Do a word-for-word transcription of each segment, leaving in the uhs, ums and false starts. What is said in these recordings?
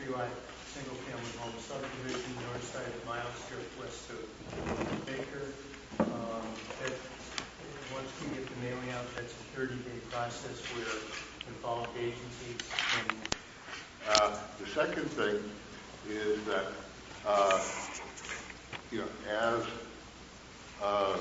three-lot single-family home subdivision, north side of Miles Strip, west of Baker. Um, that, once we get the mailing out, that's a thirty-day process where involved agencies can... Uh, the second thing is that, uh, you know, as uh,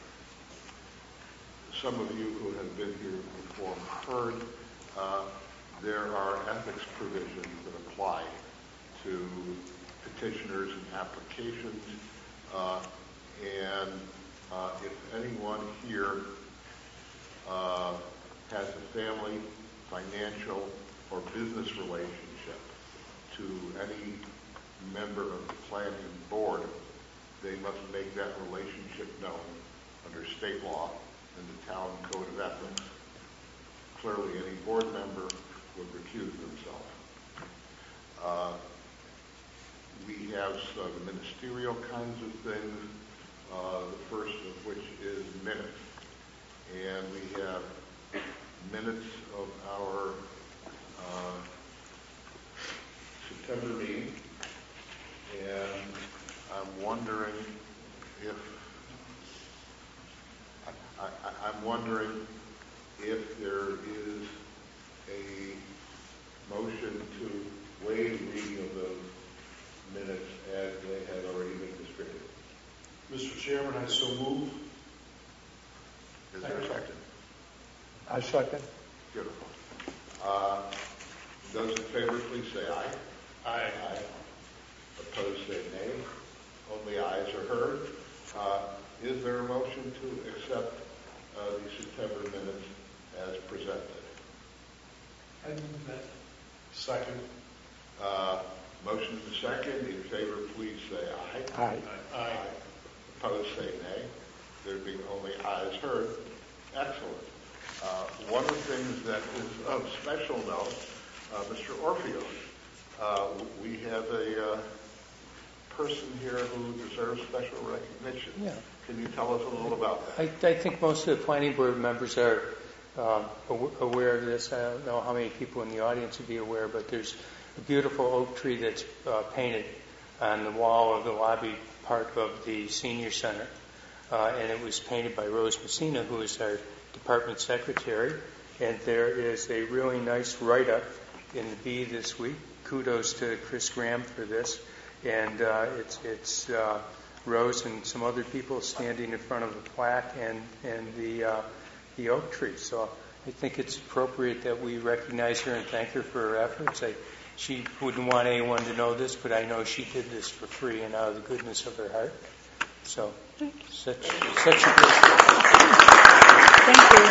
some of you who have been here before heard, uh, there are ethics provisions that apply to petitioners and applications, uh, and uh, if anyone here uh, has a family, financial, or business relationship to any member of the planning board, they must make that relationship known under state law and the town code of ethics. Clearly, any board member would recuse themselves. Uh, we have some ministerial kinds of things, uh, the first of which is minutes. And we have minutes of our uh, September meeting, and I'm wondering if I, I, I'm wondering if there is a motion to waive reading of those minutes as they had already been distributed. Mister Chairman, I so move. Is there a second? I second. Beautiful. Uh, those in favor, please say aye. Aye. Aye. Opposed, say nay. Only ayes are heard. Uh, is there a motion to accept uh, the September minutes as presented? I move that. Second. Uh, motion to second. In favor, please say aye. Aye. Aye. Aye. Opposed, say nay. There being only ayes heard. Excellent. Uh, one of the things that is of special note, uh, Mister Orfeo, uh, we have a uh, person here who deserves special recognition. Yeah. Can you tell us a little about that? I, I think most of the planning board members are um, aware of this. I don't know how many people in the audience would be aware, but there's a beautiful oak tree that's uh, painted on the wall of the lobby part of the senior center. Uh, and it was painted by Rose Messina, who is our department secretary. And there is a really nice write-up in the Bee this week. Kudos to Chris Graham for this. And uh, it's, it's uh, Rose and some other people standing in front of a plaque and, and the, uh, the oak tree. So I think it's appropriate that we recognize her and thank her for her efforts. I, she wouldn't want anyone to know this, but I know she did this for free and out of the goodness of her heart. So, such, such a good Thank you.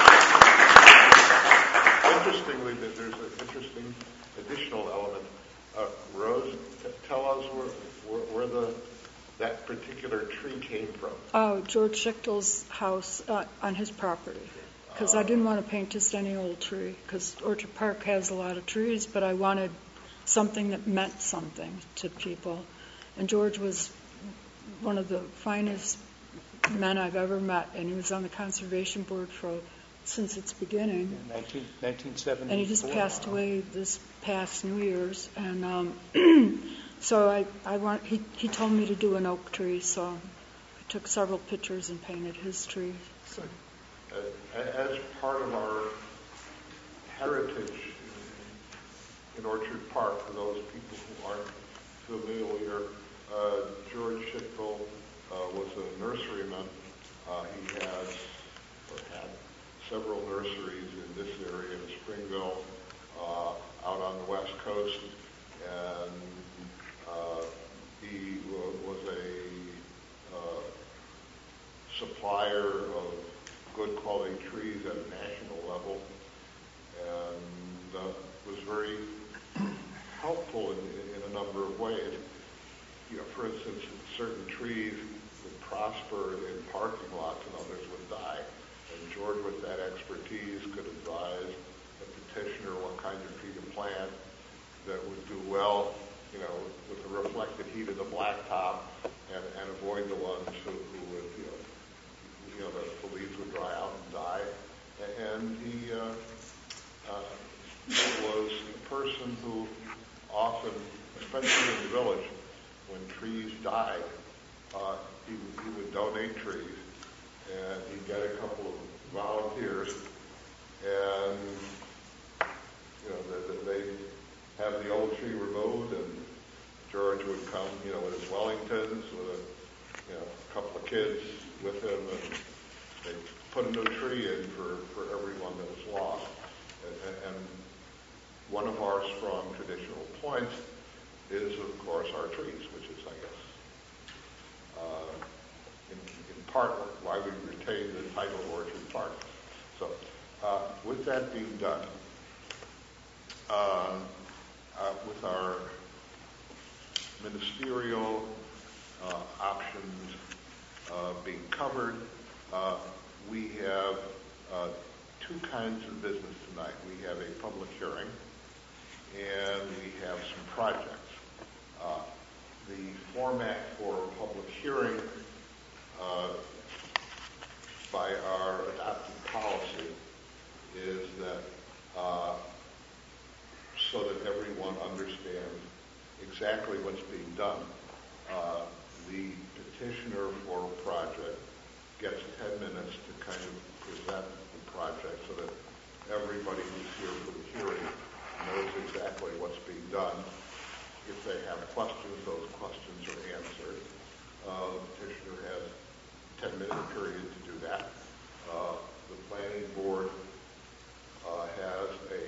Interestingly, there's an interesting additional element. Uh, Rose, t- tell us where, where, where the that particular tree came from. Oh, George Schichtel's house uh, on his property. Because uh, I didn't want to paint just any old tree. Because Orchard Park has a lot of trees, but I wanted something that meant something to people. And George was one of the finest men I've ever met, and he was on the conservation board for since its beginning. nineteen, nineteen seventy-four. And he just passed away this past New Year's, and um, so I, I want. He, he told me to do an oak tree, so I took several pictures and painted his tree. So. Uh, as part of our heritage in, in Orchard Park, for those people who aren't familiar, uh, George Schichtel uh, was a nurseryman. Uh, he has or had several nurseries in this area in Springville, uh, out on the west coast, and uh, he w- was a uh, supplier of good quality trees at a national level, and uh, was very helpful in, in, in a number of ways. You know, for instance, certain trees would prosper in parking lots and others would die. And George, with that expertise, could advise a petitioner what kind of tree to plant that would do well, you know, with the reflected heat of the blacktop, and, and avoid the ones who, who would, you know, you know, the, the leaves would dry out and die. And he uh, uh, was a person who often, especially in the village, when trees died, uh, he, would- he would donate trees, and he'd get a couple of volunteers, and you know, they, they have the old tree removed, and George would come, you know, with his Wellingtons, with a, you know, a couple of kids with him, and they put a new tree in for, for everyone that was lost. And, and one of our strong traditional points is, of course, our trees, which is, I guess, uh, in, in part why we retain the title Orchard Park. So, uh, with that being done, uh, uh, with our ministerial uh, options uh, being covered, uh, we have uh, two kinds of business tonight. We have a public hearing, and we have some projects. Uh, the format for a public hearing uh, by our adopted policy is that uh, so that everyone understands exactly what's being done. Uh, the petitioner for a project gets ten minutes to kind of present the project so that everybody who's here for the hearing knows exactly what's being done. If they have questions, those questions are answered. Uh, the petitioner has a ten minute period to do that. Uh, the planning board uh, has a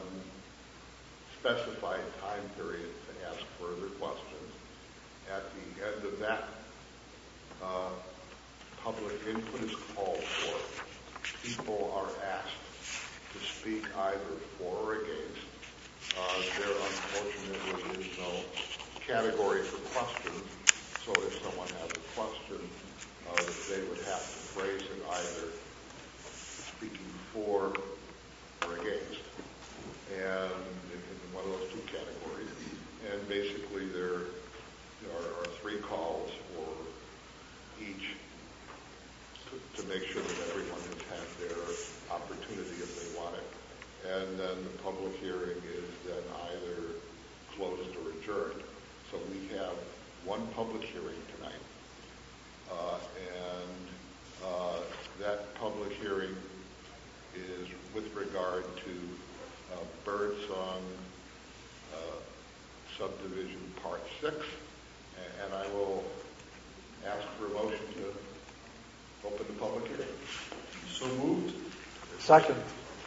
unspecified time period to ask further questions. At the end of that, uh, public input is called for. People are asked to speak either for or against. Uh, there unfortunately is no category for questions, so if someone has a question, uh, they would have to phrase it either speaking for or against, and in, in one of those two categories. And basically there, there are, are three calls for each to, to make sure that everyone has had their opportunity if they want it. And then the public hearing is then either closed or adjourned. So we have one public hearing tonight. Uh, and uh, that public hearing is with regard to uh, Birdsong uh, Subdivision Part six. And, and I will ask for a motion to open the public hearing. So moved. Second.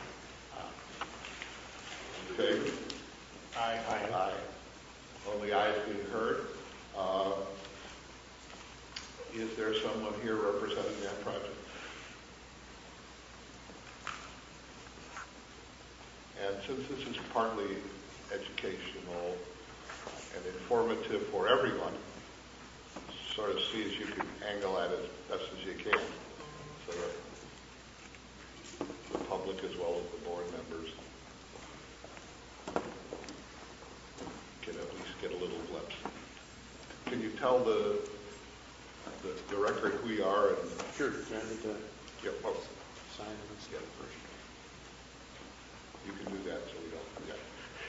Favor? Aye. Aye. Aye. Only ayes being heard. Uh, is there someone here representing that project? And since this is partly educational and informative for everyone, sort of see as you can angle at it as best as you can, so that the public as well as the board members can at least get a little glimpse. Can you tell the the, the record who we are? And Sure. Can I get the yeah, oh, sign and let's get it first? you can do that so we don't forget.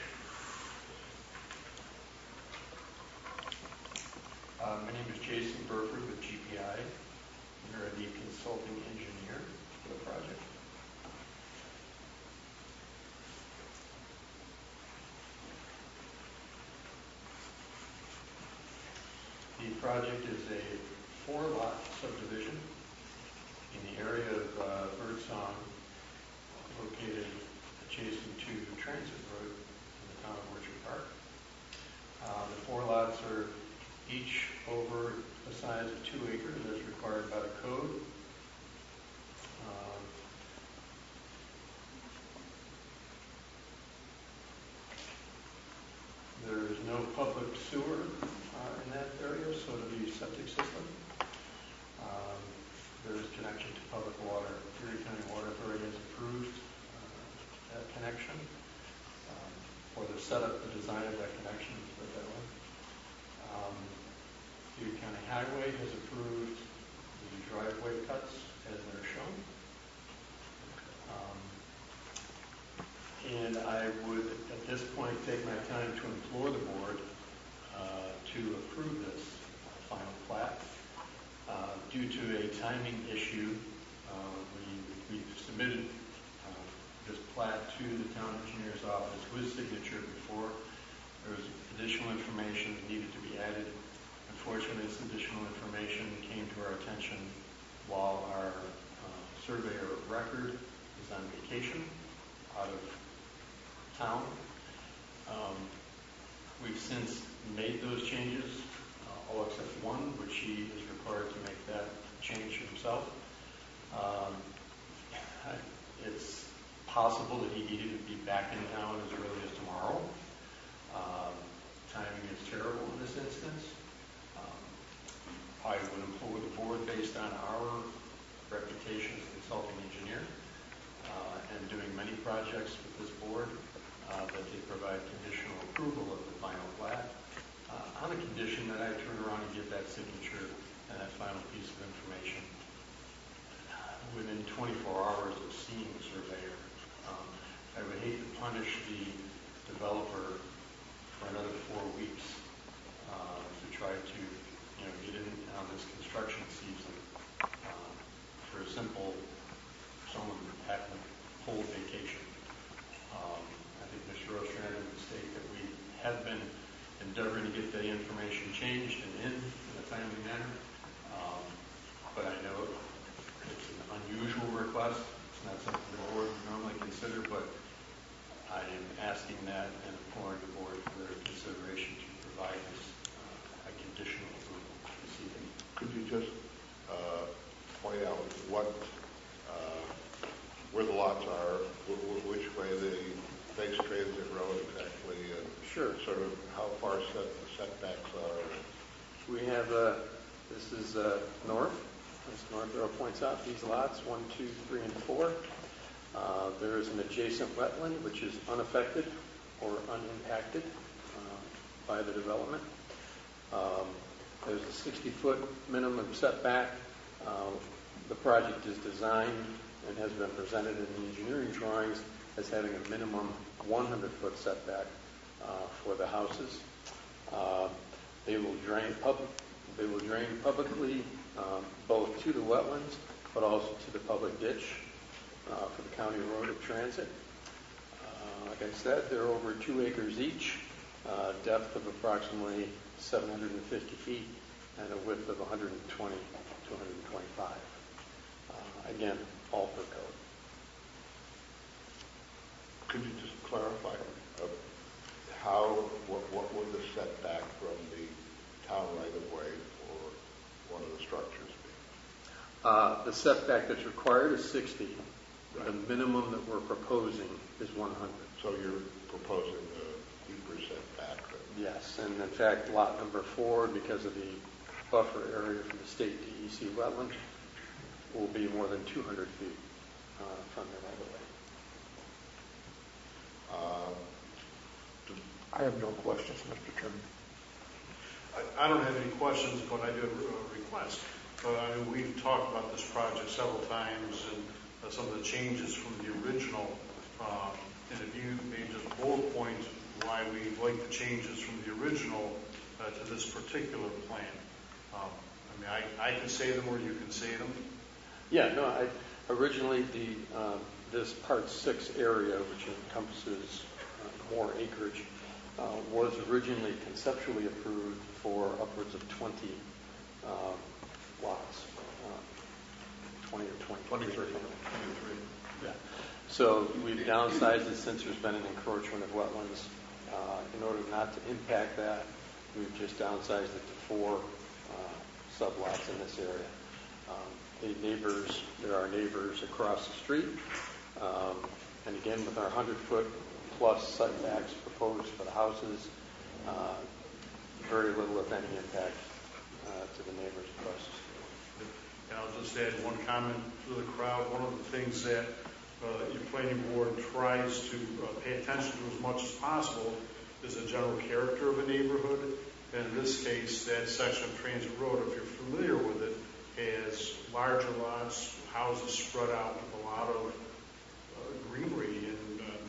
Uh, my name is Jason Burford with G P I. We're the consulting engineer for the project. The project is a four-lot subdivision in the area of uh, Birdsong, located adjacent to Transit Road in the town of Orchard Park. Uh, the four lots are each over a size of two acres as required by the code. Um, there is no public sewer uh, in that area, so it'll be a septic system. Um, there is connection to public water. Erie County Water Authority has approved uh, that connection, um, or the setup, the design of that connection, put it that way. Um, Erie County Highway has approved the driveway cuts as they're shown. Um, And I would, at this point, take my time to implore the board uh, to approve this final plat. Uh, Due to a timing issue, uh, we, we submitted uh, this plat to the town engineer's office with signature before there was additional information that needed to be added. Unfortunately, this additional information came to our attention while our uh, surveyor of record is on vacation out of town. Um, we've since made those changes, uh, all except one, which he is required to make that change himself. Um, I- it's possible that he needed to be back in town as early as tomorrow. Um, timing is terrible in this instance. Um, I would implore the board, based on our reputation as a consulting engineer uh, and doing many projects with this board, uh, that they provide conditional approval of the final plat uh, on the condition that I turn around and give that signature and that final piece of information within twenty-four hours of seeing the surveyor. Um, I would hate to punish the developer for another four weeks uh, to try to, you know, get in on this construction season uh, for a simple someone having a whole vacation. Um, I think Mister Ostrander would state that we have been endeavoring to get the information changed and in in a timely manner. Um, but I know it's an unusual request. It's not something the board would normally consider, but I am asking that and imploring the board for their consideration to provide this uh, a conditional approval this evening. Could you just uh, point out what, uh, where the lots are, wh- wh- which way they face Transit Road exactly, and Sure. sort of how far set the setbacks are? We have, uh, this is uh, north, as North Arrow points out, these lots, one, two, three, and four. Uh, there is an adjacent wetland which is unaffected or unimpacted uh, by the development. Um, there's a sixty-foot minimum setback. Uh, the project is designed and has been presented in the engineering drawings as having a minimum one hundred foot setback uh, for the houses. Uh, they will drain public. They will drain publicly, um, both to the wetlands, but also to the public ditch uh, for the county road of transit. Uh, like I said, they're over two acres each, uh, depth of approximately seven hundred fifty feet, and a width of one hundred twenty to one hundred twenty-five. Uh, again, all per code. Could you just clarify uh, how, what, what would the setback from the town right-of-way for one of the structures be? Uh, the setback that's required is sixty. Right. The minimum that we're proposing is one hundred. So you're proposing a deeper setback? Than Yes, and in fact, lot number four, because of the buffer area from the state D E C wetland, will be more than two hundred feet uh, from the right-of-way. Uh, I have no questions, Mister Chairman. I, I don't have any questions, but I do have a request. Uh, I mean, we've talked about this project several times and uh, some of the changes from the original. Uh, and if you may just bullet point why we like the changes from the original uh, to this particular plan. Um, I mean, I, I can say them or you can say them. Yeah, no, I, originally the uh, this part six area, which encompasses uh, more acreage, uh, was originally conceptually approved for upwards of twenty um, lots, uh, twenty or twenty-three. twenty-three. Yeah. So we've downsized it since there's been an encroachment of wetlands. Uh, in order not to impact that, we've just downsized it to four uh, sublots in this area. Um, the neighbors, there are neighbors across the street, um, and again with our one hundred foot plus setbacks proposed for the houses, uh, very little, if any, impact uh, to the neighbors across the street. And I'll just add one comment to the crowd. One of the things that uh, your planning board tries to uh, pay attention to as much as possible is the general character of a neighborhood. And in this case, that section of Transit Road, if you're familiar with it, has larger lots, houses spread out with a lot of uh, greenery and uh,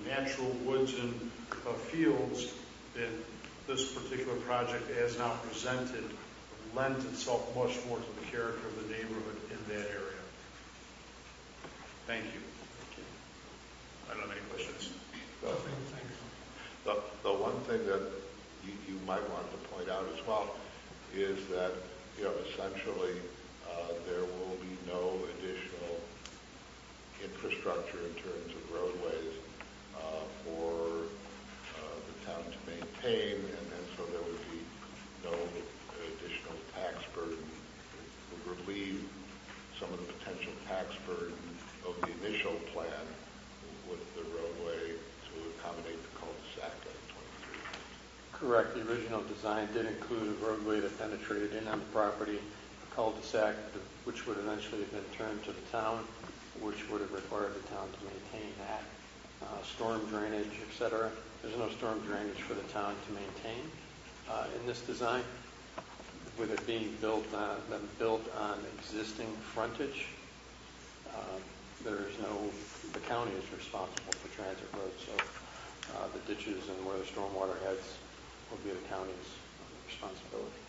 natural woods and uh, fields, and this particular project as now presented lends itself much more to the character of the neighborhood in that area. Thank you. I don't have any questions. The, the, the one thing that you, you might want to point out as well is that, you know, essentially uh, there will be no additional infrastructure in terms of roadways uh, for uh, the town to maintain, and then so there would be no additional tax burden. It would relieve some of the potential tax burden of the initial plan with the roadway to accommodate the cul-de-sac at twenty-three. Correct. The original design did include a roadway that penetrated in on the property, a cul-de-sac, which would eventually have been turned to the town, which would have required the town to maintain that. Uh, storm drainage, et cetera. There's no storm drainage for the town to maintain uh, in this design. With it being built on, been built on existing frontage, uh, there is no, the county is responsible for transit roads, so uh, the ditches and where the stormwater heads will be the county's responsibility.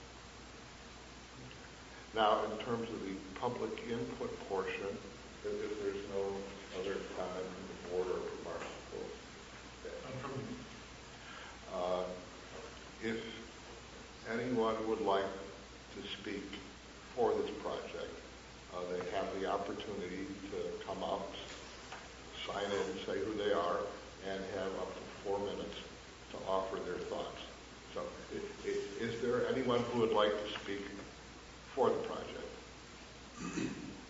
Now, in terms of the public input portion, if, if there's no other comment from the board or from our people, uh, if anyone would like to speak for this project, uh, they have the opportunity to come up, sign in, say who they are, and have up to four minutes to offer their thoughts. So, it, it, is there anyone who would like to speak for the project?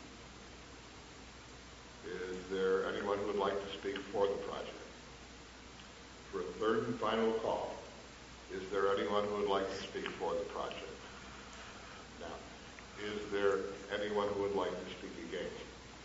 Is there anyone who would like to speak for the project? For a third and final call, is there anyone who would like to speak for the project? Now, is there anyone who would like to speak against?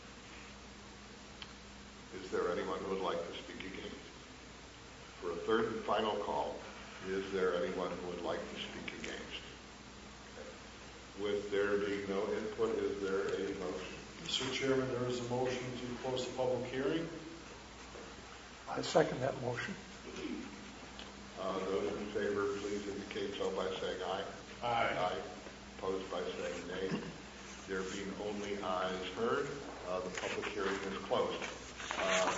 Is there anyone who would like to speak against? For a third and final call, is there anyone who would like to speak against? Okay. With there being no input, is there a motion? Mister Chairman, there is a motion to close the public hearing. I second that motion. Uh, those in favor, please indicate so by saying aye. Aye. Aye. Opposed by saying nay. There being only ayes heard, uh, the public hearing is closed. Uh,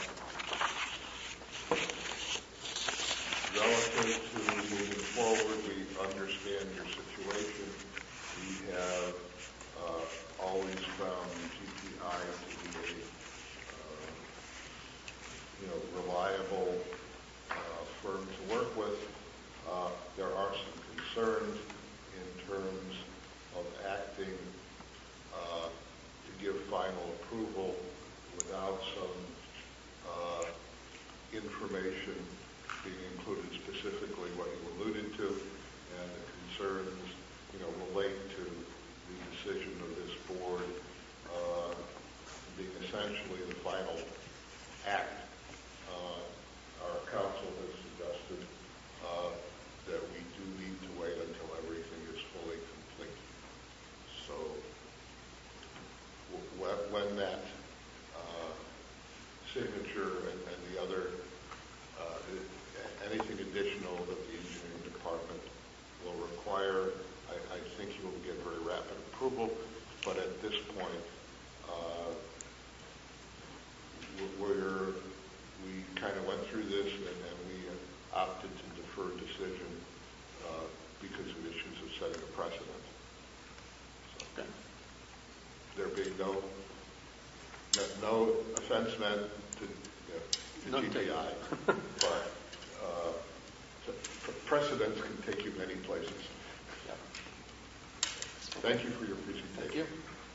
relative to moving forward, we understand your situation. We have uh, always found G T I to be a uh, you know, reliable uh, firm to work with. Uh, there are some concerns in terms of acting uh, to give final approval without some uh, information being included, specifically what you alluded to, and the concerns, you know, relate to the decision of this board uh, being essentially the final act. Uh, our council has suggested uh, that we do need to wait until everything is fully complete. So w- when that uh, signature and, and the other uh, anything additional that the engineering department will require, I, I think you will get very rapid approval. But at this point, uh, we're we kind of went through this and, and we opted to defer decision uh, because of issues of setting a precedent. So, Okay. there being no no offense meant to, you know, to None G T I, but uh, precedents can take you many places. Yeah. Thank you for your presentation. Thank you.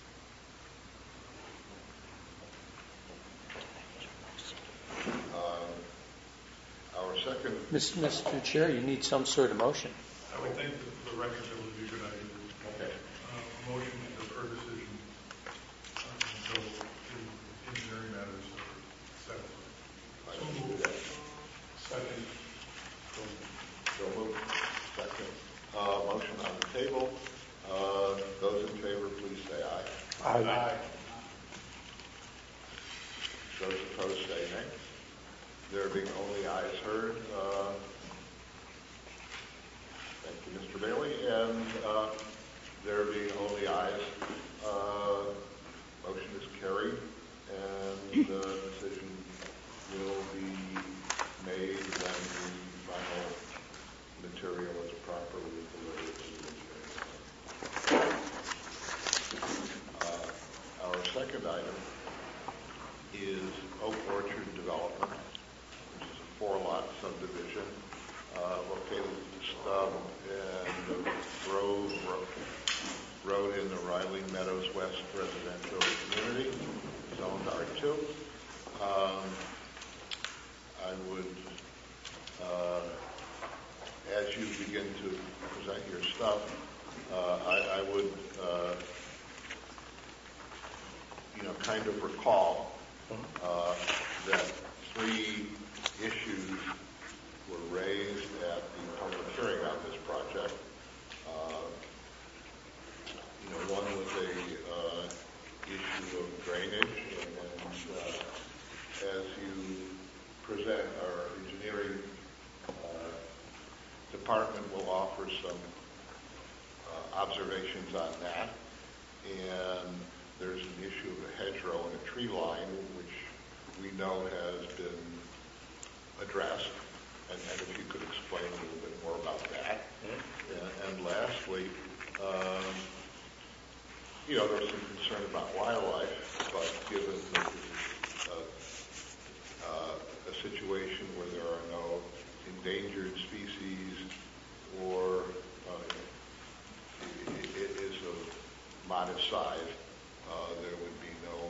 Uh, our second. Mister Chair, you need some sort of motion. I would think that for the record it would be a good idea. Okay. Uh, a motion to defer decision uh, until the engineering matters are satisfied. I will do that. Second. So moved. Second. Uh, motion on the table. Uh, those in favor, please say aye. Aye. Aye. Those opposed say nay. There being only ayes heard, uh, thank you, Mister Bailey, and uh, there being only ayes, uh, motion is carried, and the decision will be made when the final material is properly delivered to the engineering. Uh, our second item is Oak Orchard Development, which is a four-lot subdivision uh, located at the stub and the Grove Road, road in the Riley Meadows West residential community, zoned R two. Um, I would, uh, as you begin to present your stuff, uh, I, I would, uh, you know, kind of recall uh, that three issues were raised at the public hearing on this project. Uh, you know, one was a uh, issue of drainage, and uh, as you present, our engineering uh, department will offer some uh, observations on that. And there's an issue of a hedgerow and a tree line, which we know has been addressed. And, and if you could explain a little bit more about that. Mm-hmm. And, and lastly, um, you know, there's some concern about wildlife, but given that this is a, uh, a situation where there are no endangered species or uh, it, it is of modest size, uh, there would be no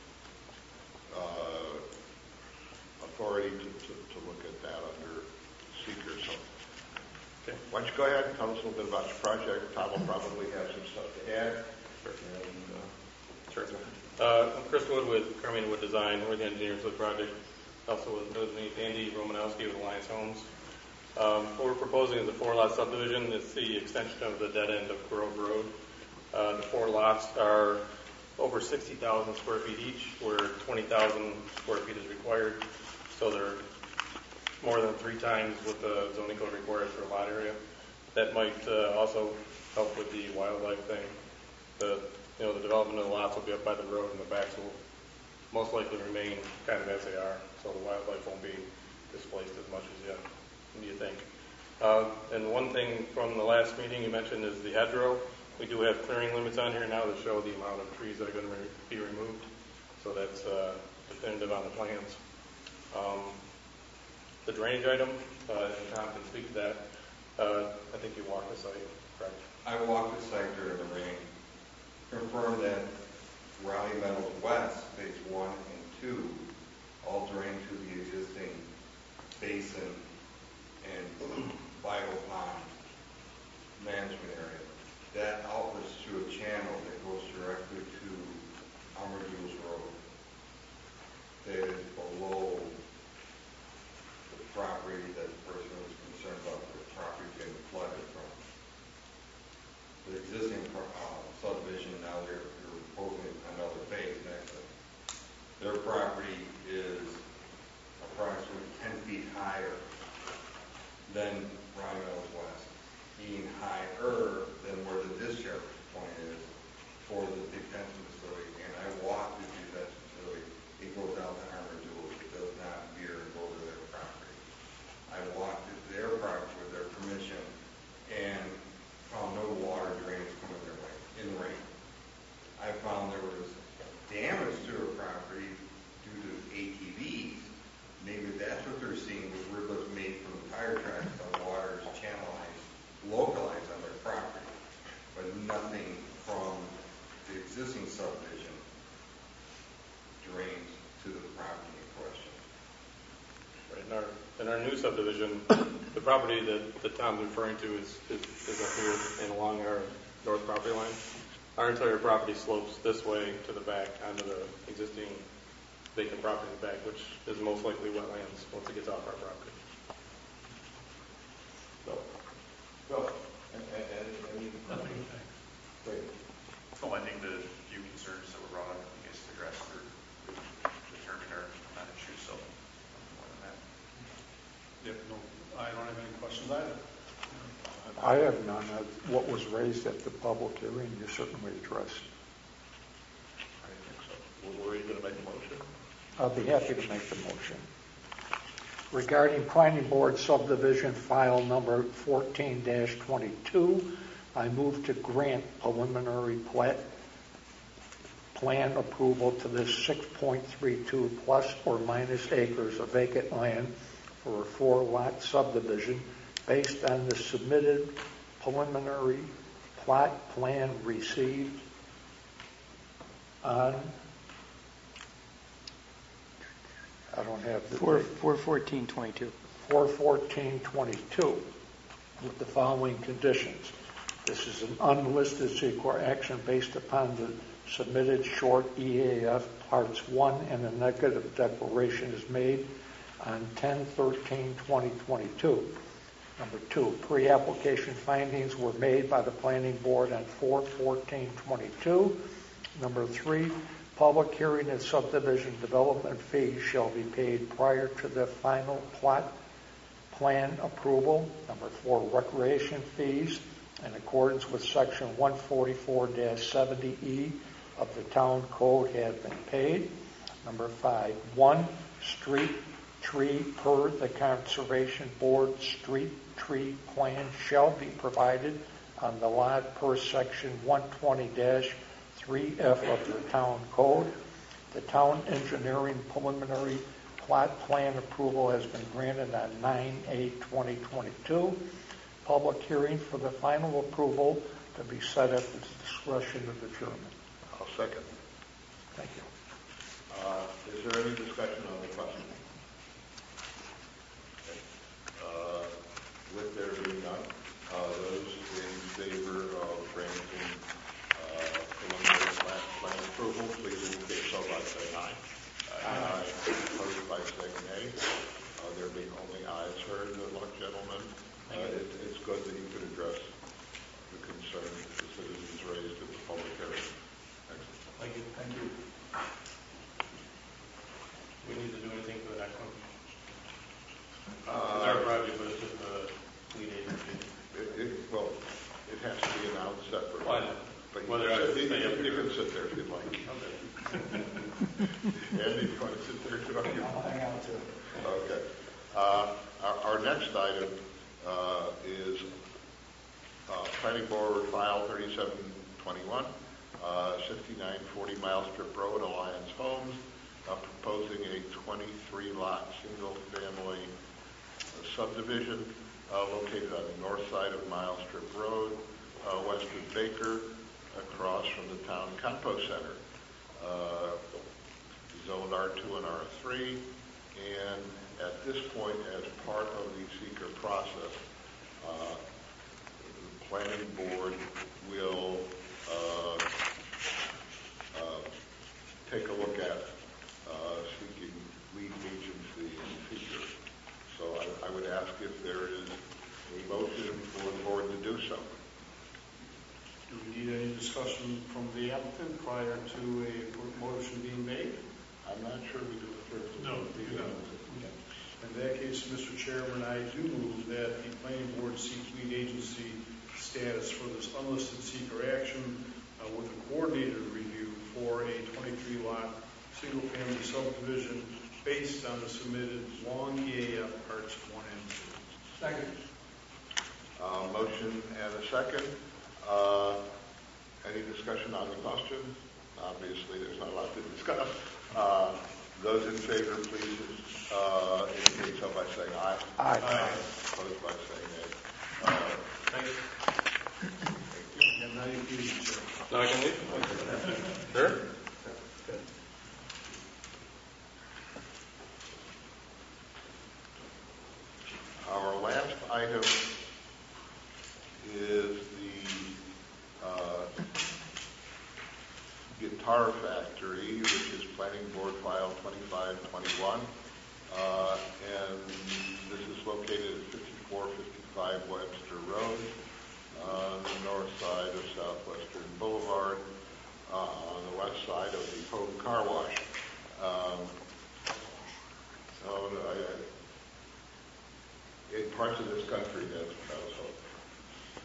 uh, authority to, to, to look at that under seeker. So, okay. Why don't you go ahead and tell us a little bit about your project. Tom will probably have some stuff to add. Sure. And, uh, sure. Uh, I'm Chris Wood with Carmine Wood Design. We're the engineers of the project. Also with me, Andy Romanowski with Alliance Homes. Um, what we're proposing is a four-lot subdivision. It's the extension of the dead end of Grove Road. Uh, the four lots are over sixty thousand square feet each, where twenty thousand square feet is required. So they're more than three times what the zoning code requires for a lot area. That might uh, also help with the wildlife thing. The you know the development of the lots will be up by the road, and the backs will most likely remain kind of as they are. So the wildlife won't be displaced as much as you, you think. Uh, and one thing from the last meeting you mentioned is the hedgerow. We do have clearing limits on here now that show the amount of trees that are going to re- be removed. So that's uh, definitive on the plans. Um, the drainage item, uh, and Tom can speak to that. Uh, I think you walked the site, correct? I walked the site during the rain. Confirmed that Riley Meadows West, phase one and two, all drain to the existing basin and vital pond management area. That outlets through a channel that goes directly to Armadillo's Road. That is below the property that the person was concerned about the property getting flooded from. The existing uh, subdivision, now they're, they're proposing another phase next to it. Their property is approximately ten feet higher than Riley Meadows West, being higher than where the discharge point is for the detention facility. And I walked the detention facility. It goes out to Armadillo. It does not veer and go to their property. I walked to their property with their permission and found no water drainage coming their way in the rain. I found there was damage to their property due to A T Vs. Maybe that's what they're seeing with riblets made from the tire tracks. The water is channelized, localized on their property, but nothing from the existing subdivision drains to the property in question. Right. In our, in our new subdivision, the property that, that Tom's referring to is, is, is up here and along our north property line. Our entire property slopes this way to the back onto the existing vacant property in the back, which is most likely wetlands once it gets off our property. So, Bill, and, and, and, and Nothing. great. Well, I think the few concerns that were brought up, I guess, addressed or determined are not issues, so nothing more than that. I have none. Uh, What was raised at the public hearing, you certainly addressed. I think so. Were you going to make a motion? I'll be happy to make the motion. Regarding Planning Board subdivision file number fourteen dash twenty-two, I move to grant preliminary plat plan approval to this six point three two plus or minus acres of vacant land for a four-lot subdivision based on the submitted preliminary plot plan received on, I don't have the four date. four fourteen twenty-two. four fourteen twenty-two with the following conditions. This is an unlisted secret action based upon the submitted short E A F parts one, and a negative declaration is made on ten thirteen twenty twenty-two. Number two, pre-application findings were made by the planning board on four fourteen twenty-two. Number three, public hearing and subdivision development fees shall be paid prior to the final plot plan approval. Number four, recreation fees in accordance with section one forty-four seventy E of the town code have been paid. Number five, one street tree per the Conservation Board street tree plan shall be provided on the lot per section one twenty dash three F of the town code. The town engineering preliminary plot plan approval has been granted on nine eight twenty twenty-two. Public hearing for the final approval to be set at the discretion of the chairman. I'll second. Thank you. Uh, is there any discussion on the question? Okay. Uh, with there being none, uh, those in favor of granting uh, preliminary plan, plan approval, please indicate so by saying aye. Aye. Opposed by saying nay. Uh, there being only ayes heard, the gentleman. Uh, it, it's good that you could address the concerns that the citizens raised at the public hearing. Thanks. Thank you. Thank you. We need to do anything for the next one? Uh, Is there a project, but it's just the lead agency? It, it, well, it has to be announced separately. Why not? But you, Whether I can sit, stay you, up you here. can sit there if you'd like. Okay. Andy, you want to sit there too? I'll hang out too. Okay. Uh, our, our next item uh, is uh, Planning Board File thirty-seven twenty-one, uh, sixty-nine forty Mile Strip Road, Alliance Homes, uh, proposing a twenty-three lot single-family uh, subdivision uh, located on the north side of Mile Strip Road, uh, west of Baker, across from the town compost center. Uh, zoned R two and R three, and at this point, as part of the seeker process, uh, the planning board will uh, uh, take a look at uh, seeking lead agency in seeker. So I, I would ask if there is a motion for the board to do so. Do we need any discussion from the applicant prior to a motion being made? I'm not sure we do the first. No, we don't. In that case, Mister Chairman, I do move that the planning board seek lead agency status for this unlisted seeker action uh, with a coordinated review for a twenty-three lot single-family subdivision based on the submitted long E A F parts one and two. Second. Uh, motion and a second. Uh, any discussion on the question? Obviously, there's not a lot to discuss. Uh, those in favor, please uh, indicate so by saying aye. Aye. Aye. Opposed by saying nay. Uh, Thank you. thank you. And now you can leave, Chair. Now I can leave? Sure. Our last item is the uh, Guitar Factory, which is Planning Board File twenty-five twenty-one. Uh, and this is located at fifty-four fifty-five Webster Road on the north side of Southwestern Boulevard, uh, on the west side of the Hogue Car Wash. Um, so I, I, in parts of this country, that's household.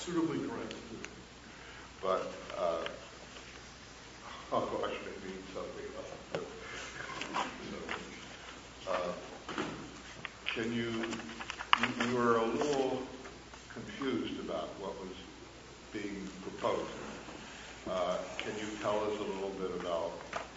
Suitably correct. But, uh, oh gosh, it means something else. So, uh, can you, you, you were a little confused about what was being proposed. Uh, can you tell us a little bit about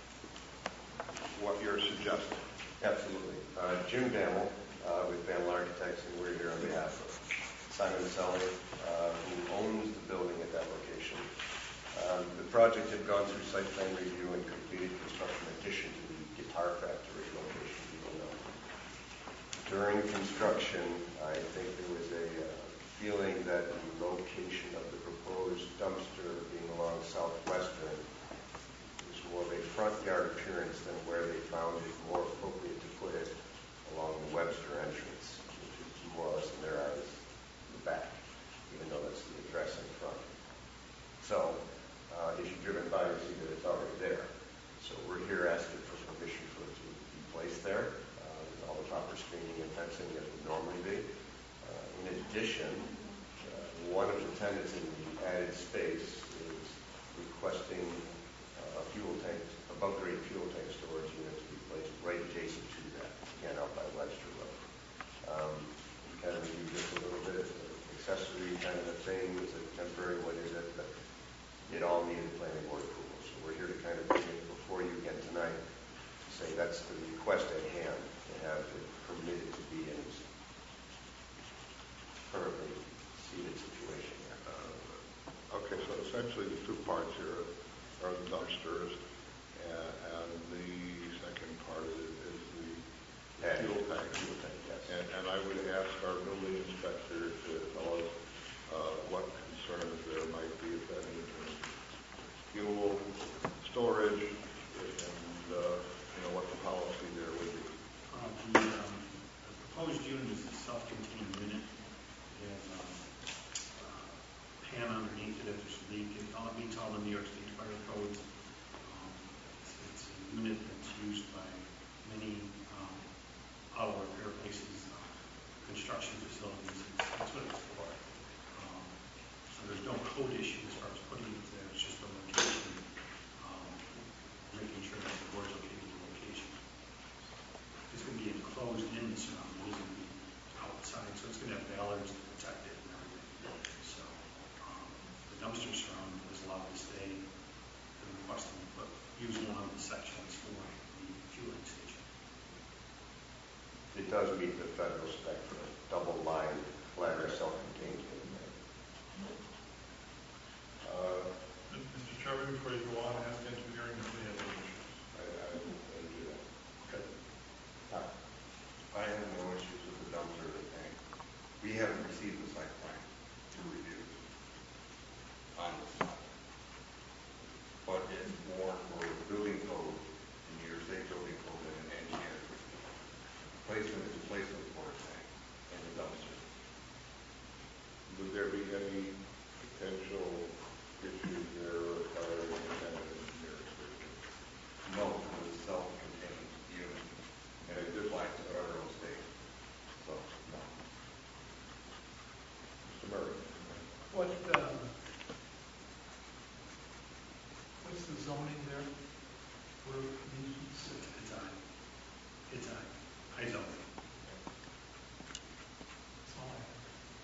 what you're suggesting? Absolutely. Uh, Jim Bamel uh, with Bamel Architects, and we're here on behalf of Simon Selling, uh, who owns the building at that location. Um, the project had gone through site plan review and completed construction addition to the Guitar Factory location, people know. During construction, I think there was a uh, feeling that the location of the proposed dumpster being along Southwestern was more of a front yard appearance than where they found it more appropriate to put it along the Webster entrance, which is more or less in their eyes the back, even though that's the address in front. So, uh, if you've driven by, you see that it's already there. So we're here asking for permission for it to be placed there, uh, with all the proper screening and fencing as would normally be. Uh, in addition, uh, one of the tenants in the added space is requesting uh, a fuel tank, above-grade fuel tank storage unit to be placed right adjacent to that, again, out by Webster Road. Um, we kind of reviewed this a little bit, it's an accessory kind of a thing, it's a temporary, what is it, but it all needed planning board approval. So we're here to kind of bring it before you again tonight to say that's the request at hand, to have it permitted to be in its currently seated situation there. Uh, okay, so essentially the two parts here are the dumpsters, and, and the second part is, is the And fuel tank. Fuel tank, yes. And, and I would ask our building inspector to tell us uh, what concerns there might be, if any, in terms of fuel, storage, and uh, you know what the policy there would be. Uh, the, um, the proposed unit is a self-contained unit. It has um, uh, pan underneath it if there's a leak. It all meets all the New York State fire codes. Um, it's, it's a unit that's used by many um, auto repair places, uh, construction facilities. It's, that's what it's for. Um, so there's no code issue as far as putting it there. It's just a location, um, making sure that the board's okay with the location. It's going to be enclosed in the surrounding. It isn't going to be outside, so it's going to have ballards to protect it and everything. So um, the dumpster surround is allowed to stay. They're requesting to put, use one of the sections for the fueling station. It does meet the federal spec for a double-line, flat or self-contained unit. Uh, Mister Chairman, before you go on, ask engineering if they have any issues. I, I, I do that. Okay. I have no issues with the dumpster or the tank. We haven't received the site plan to review on this site. But it's more for building code, in New York State building code than an engineer. Placement is placement for a tank and the dumpster. Would there be any potential issues there requiring any kind of engineering? No, because it's self-contained unit. And it did like the federal state. So, no. Mister Murray? What, um, what's the zoning there? Where these, It's, it's I. It's I. I zone. that's all I have.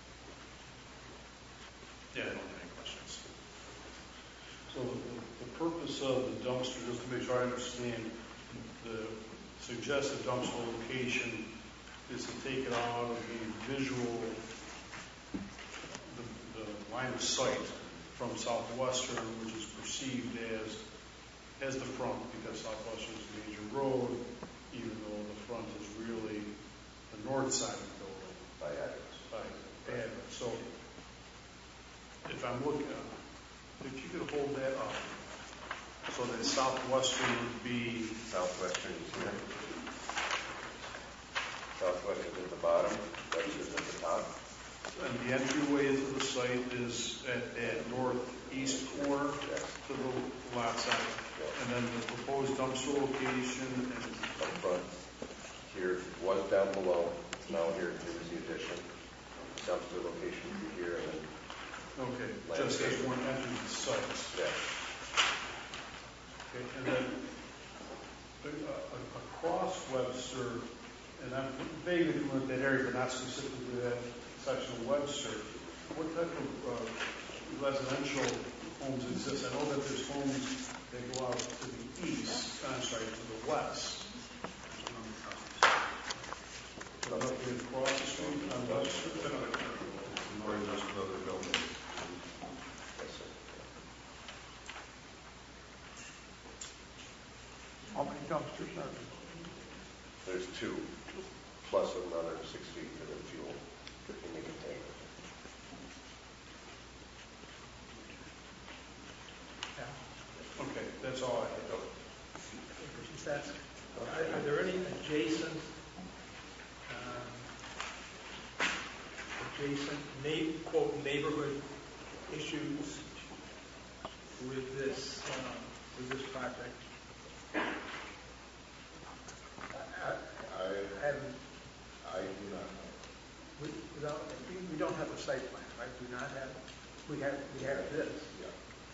Yeah, I don't have any questions. So the, the purpose of the dumpster, just to make sure I understand, the suggested dumpster location is to take it out of the visual, the, the line of sight from Southwestern, which is perceived as, as the front, because Southwestern is a major road, even though the front is really the north side of the building. By address. By address. So if I'm looking, uh, if you could hold that up, so that Southwestern would be, Southwestern is here. Southwestern is at the bottom, Webster is at the top. and the entryway to the site is at that northeast corner Yes. to the lot side. And then the proposed dumpster location and Up front, here, was down below, it's now here, there is the addition. Dumpster location would be here, and then okay, just as one enters the site. Yeah. Okay, and then uh, a- across Webster, and I'm vaguely familiar with that area, but not specifically that section of Webster, what type of uh, residential homes exist? I know that there's homes that go out to the east, I'm sorry, to the west. But looking across the street on Webster, Or just another building. Yes, sir. How many dumpsters are there? There's two, plus another six feet for the fuel in the container. okay, that's all I have. Just ask, are are there any adjacent, um, adjacent, neigh- quote, neighborhood issues with this, um, with this project? I, I haven't, I do not know. we, without, we- we don't have a site plan, right? We not have, we have, we have this. Yeah.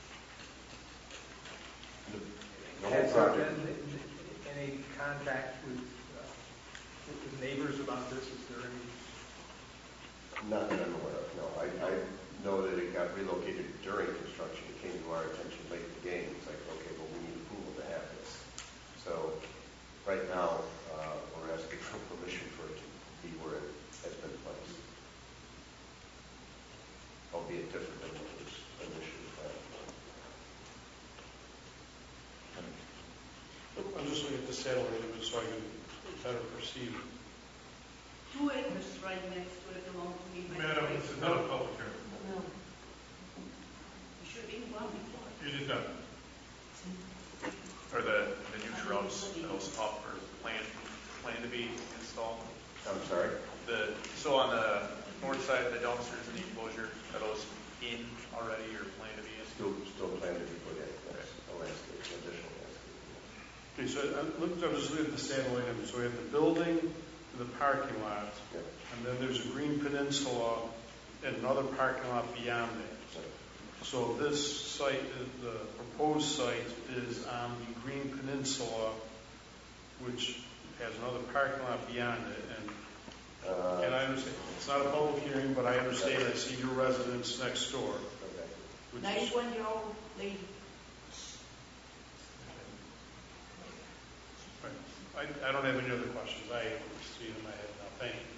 The whole Has there project, been any contact with, uh, with neighbors about this? Is there any? not that I'm aware of, no. I, I know that it got relocated during construction. It came to our attention late in the game. It's like, okay, well, we need approval to have this. So right now, uh, we're asking for permission for it to be where it has been placed. Albeit different than what was initially planned. I'm just looking at the satellite image so I can better perceive. Two acres right next to it belong to me. Madam, this is not a public hearing. No. It should be one before. You did not. Are the, the new shrubs, those up or planned, planned to be installed? I'm sorry? The, so on the north side, the dumpsters and the enclosure, are those in already or planned to be in? Still, still plan to be put in, yes, a landscape, additional landscape. Okay, so I'm, looking, I'm just looking at the satellite image. So we have the building, the parking lot, Yeah. and then there's a green peninsula and another parking lot beyond that. So this site, is the proposed site is on the green peninsula, which has another parking lot beyond it. And Uh, and I understand, it's not a public hearing, but I understand, I see your residence next door. Okay. Which is, ninety-one-year-old lady. right. I, I don't have any other questions. I see it in my head now. Thank you.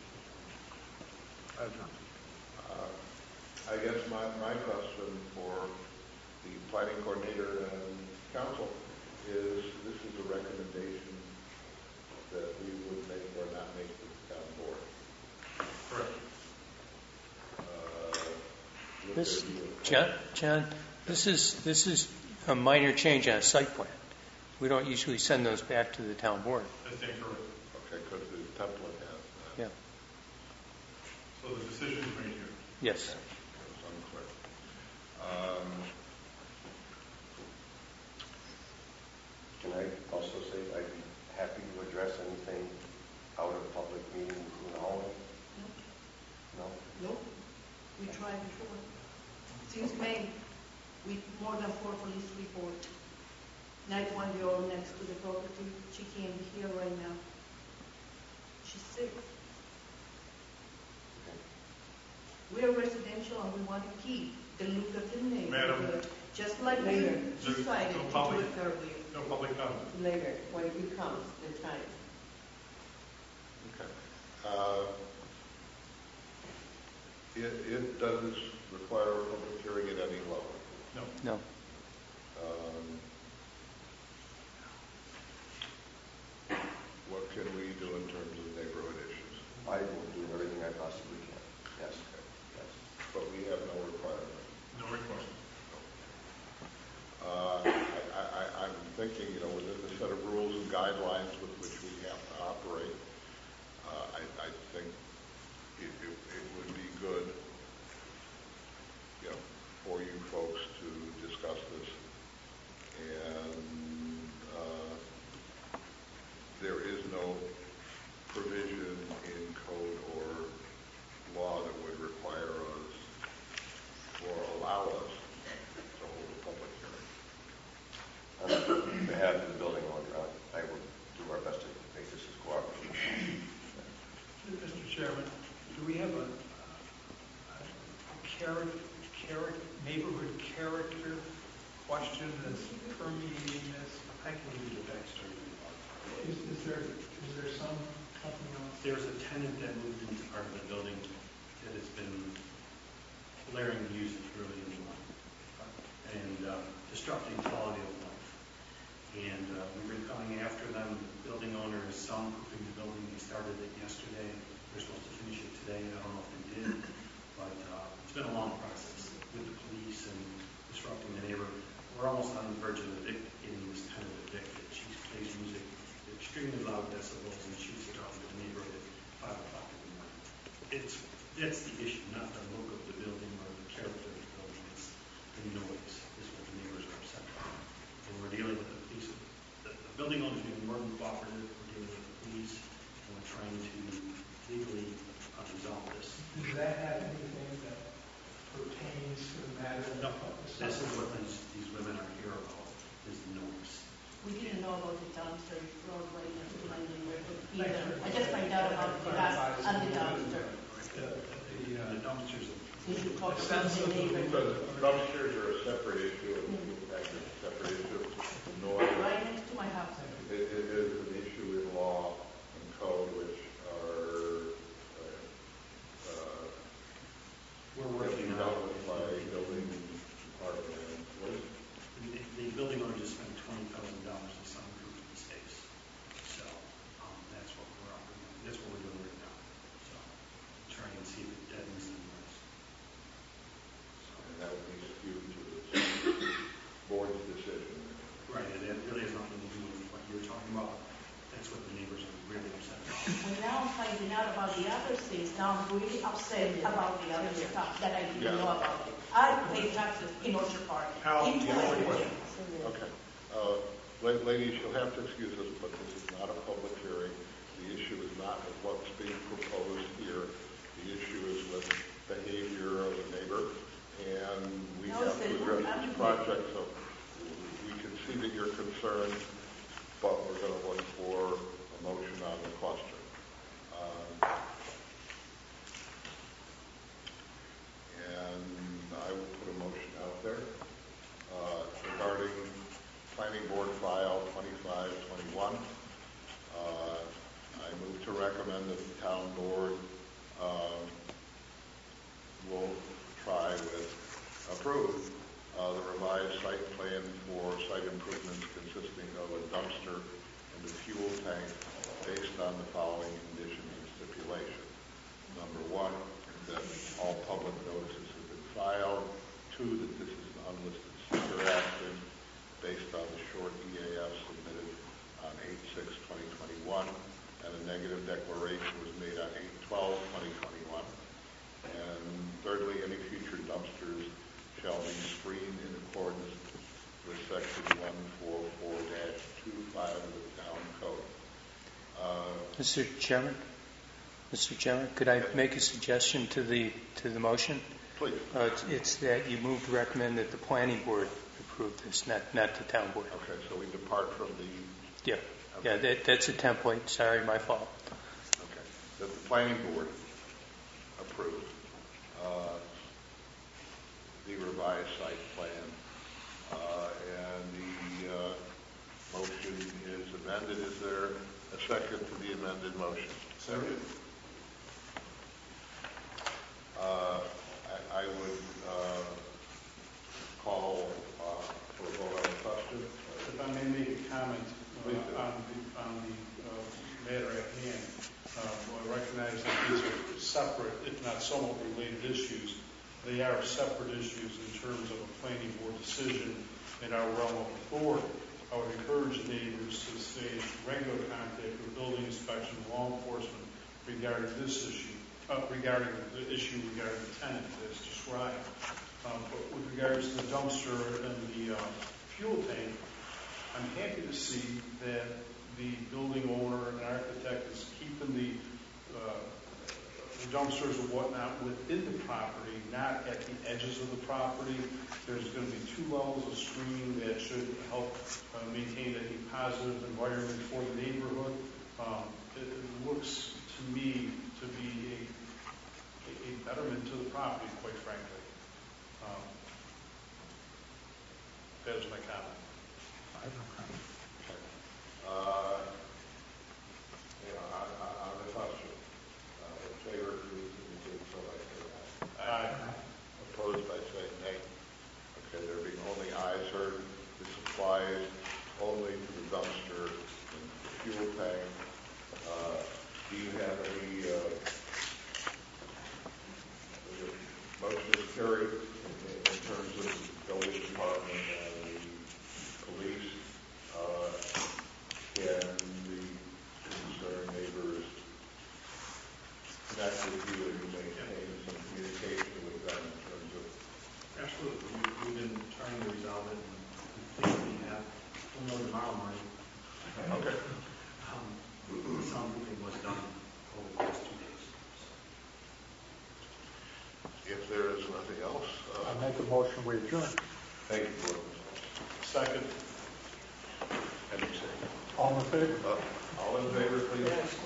Uh, I guess my, my question for the planning coordinator and council is, this is a recommendation that we would make or not make to the town board. Correct. Uh, would This, there be a- John, John, this is, this is a minor change on a site plan. We don't usually send those back to the town board. That's incorrect. Okay, because the template has that. Yeah. So the decision is made here. Yes. It was unclear. Um, Can I also say I'd be happy to address anything out of public meeting in the hallway? No? Nope. We tried before. Since May, with more than four police reports. ninety-one-year-old next to the property. She can't be here right now. She's sick. Okay. We're residential and we want to keep the look of the Madam. neighborhood. Just like we There- decided no to do public- it earlier. No public comment. Later, when it comes, the time. Okay. Uh, It, it doesn't require a public hearing at any level. No. No. Um, What can we do in terms of neighborhood issues? I will do everything I possibly can. Yes. Yes. But we have no requirement. No request. Uh, I, I, I'm thinking, you know, within the set of rules and guidelines with which we have to operate, uh, I, I think it, it, it would be good, you know, for you folks to discuss this. And uh, there is no provision in code or law that would require us or allow us character, character, neighborhood character question that's permeating this? I can give you the backstory. Is, is there, is there some, something else? There's a tenant that moved into part of the building that has been blaring music early in the morning and uh, disrupting quality of life. And uh, we've been coming after them. The building owner is soundproofing the building. They started it yesterday. They're supposed to finish it today. I don't know if they did, but uh, it's been a long process with the police and disrupting the neighborhood. We're almost on the verge of evict, getting this tenant evicted. She plays music at extremely loud decibels and shoots it out into the neighborhood at five o'clock in the morning. It's that's the issue, not the look of the building or the character of the building. It's the noise is what the neighbors are upset about. And we're dealing with the police. The, the building owners are being more than cooperative. We're dealing with the police, and we're trying to legally uh, resolve this. Does that have anything that pertains to the matter? No, this is what these, these women are here about, is the noise. We didn't know about the dumpster road right next to my neighborhood either. I just find out about the gas and the dumpster. The, the, uh, The dumpsters. We should talk The about sense the of the neighborhood. Because dumpsters are a separate issue, and fuel tanks are a separate issue. Noise Right next to my house. it, it is an issue in law and code which are uh, We're working dealt on with by building department. What is The, the building owner just spent twenty thousand dollars to soundproof the space. So, um, that's what we're offering. That's what we're doing right now. So, try and see if it deadens the noise. And that would be skewed to the board's decision. Right, and it really has nothing to do with what you're talking about. That's what the neighbors are really upset about. Well, now I'm finding out about the other things. Now I'm really upset about the other stuff that I didn't Yeah. know about. I pay taxes in Orchard Park. Al, In you have a Torrance. question? Okay. Uh, la- Ladies, you'll have to excuse us, but this is not a public hearing. The issue is not with what's being proposed here. The issue is with behavior of the neighbor, and we No, have it's to the- address I'm- this project, so we can see that you're concerned, but we're going to look for a motion on the question. Um, And I will put a motion out there uh, regarding Planning Board File twenty-five twenty-one. Uh, I move to recommend that the town board um, will try with approve uh, the revised site plan for site improvements consisting of a dumpster and a fuel tank based on the following conditions and stipulations. Number one, that all public notices have been filed. Two, that this is an unlisted seeker action based on the short E A F submitted on eight six twenty twenty-one, and a negative declaration was made on eight twelve twenty twenty-one. And thirdly, any future dumpsters shall be screened in accordance with section one forty-four dash twenty-five of the town code. Uh, Mister Chairman? Mister Chairman, could I make a suggestion to the, to the motion? Please. Uh, it's- It's that you move to recommend that the planning board approve this, not, not the town board. Okay, so we depart from the, Yeah, yeah, that, that's a template. Sorry, my fault. okay, that the planning board approve uh, the revised site plan, uh, and the uh, motion is amended. Is there a second to the amended motion? Second. Uh, I, I would uh, call uh, for a vote on the question. If I may make a comment Please do. uh, on the, on the uh, matter at hand, uh, I recognize that these are separate, if not somewhat related issues. They are separate issues in terms of a planning board decision in our realm of authority. I would encourage neighbors to stay in regular contact with building inspection, law enforcement regarding this issue, uh, regarding the issue regarding the tenant as described. Um, but with regards to the dumpster and the uh, fuel tank, I'm happy to see that the building owner and architect is keeping the, uh, the dumpsters and whatnot within the property, not at the edges of the property. There's going to be two levels of screening that should help uh, maintain a positive environment for the neighborhood. Um, it, it looks to me to be a, a, a betterment to the property, quite frankly. That is my comment. I don't know. Uh, you know, on, on on the question, uh, in favor, please indicate so by saying aye. Aye. Opposed by saying nay. Okay, there being only ayes heard, this applies only to the dumpster and fuel tank. Uh, do you have any, uh, the motion is carried in, in terms of the building department and the police? Uh, can the concerned neighbors connect with you and maintain some communication with them in terms of? Absolutely. We- We've been trying to resolve it, and we think we have, we'll know tomorrow morning. Okay. Um, Some moving was done over the last two days. If there is nothing else, uh, I make a motion, we adjourn. thank you, Board. Second. Any say? All in favor? Uh, all in favor, please?